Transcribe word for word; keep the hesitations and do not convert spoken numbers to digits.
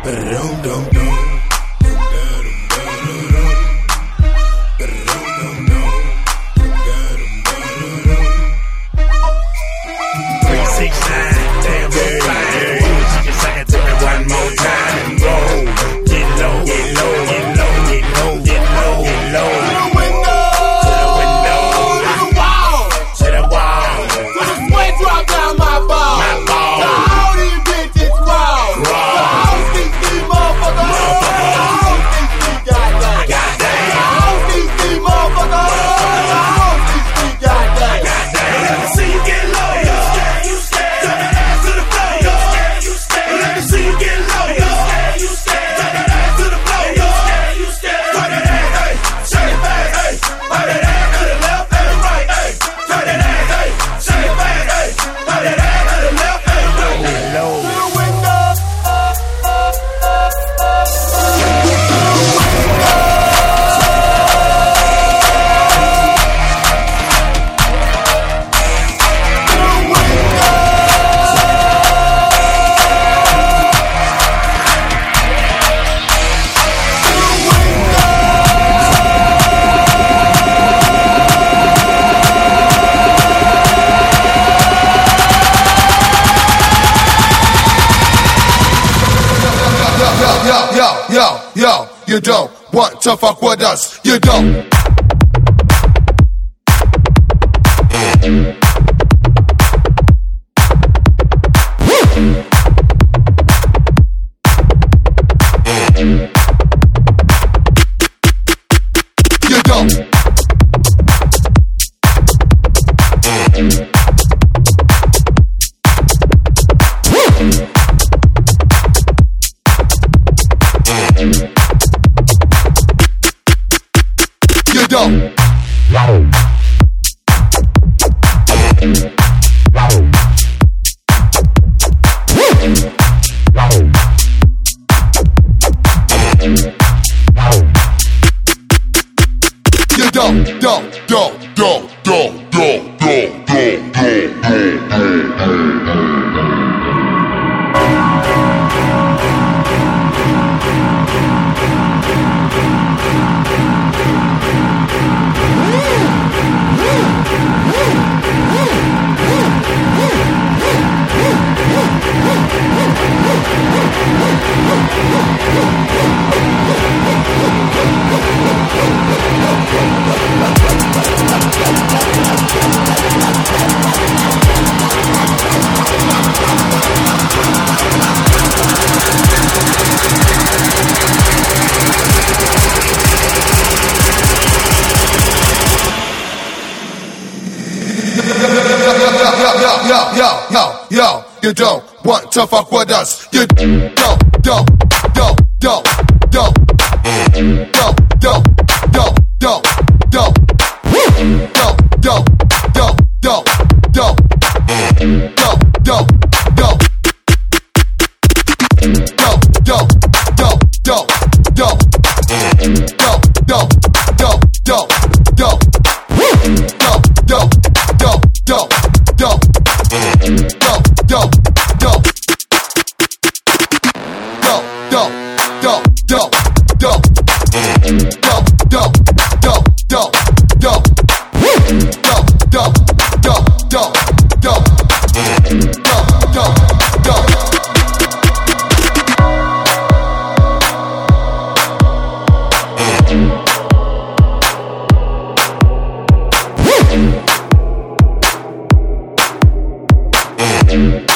Yo, yo, you don't want to fuck with us. You don't. You don't. You don't. You don't, don't, don't, don't, don't, don't, don't, don't, don't, don't. Yo, yo, yo, yo, you don't want to fuck with us. You don't, don't, don't, don't, don't, don't, don't, don't, don't, don't, don't, don't, don't, don't, don't, don't, don't, don't, don't. Don't, don't, don't, don't, don't, don't, don't, don't, don't, don't, don't, don't, don't, don't, don't, don't. Thank you.